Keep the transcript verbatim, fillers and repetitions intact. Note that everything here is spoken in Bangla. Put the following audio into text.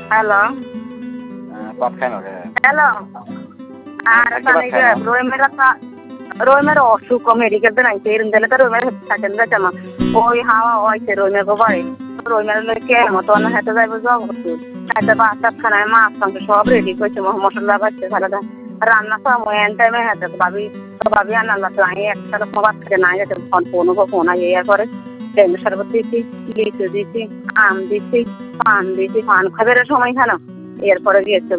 হ্যালো কত খাই ওরে হ্যালো আর তানিকে রোমের রোমের অসুখ মেডিকেল তো নাই ইরুন্দলে তো রোমের থাকেন যাচামা ওই হাওয়া হইছে রোমের গো বাড়ি রোমের লইকে মতো না হেতে যাইব যাব তাতে বাসাত খানায় মাছ মাংস সব রেডি কইছে মশলা বাজছে সারাটা রান্না সময় এন টাইমে হেতে ভাবি ভাবি আনাল্লা তো আমি একটা রকম বাচ্চা না যেতে ফোন ফোন ফোন ইয়ে করে লেবু শরবত দিছি লিচু দিছি আম দিছি পান দিছি পান খাবারের সময় খানো এরপরে গিয়েছে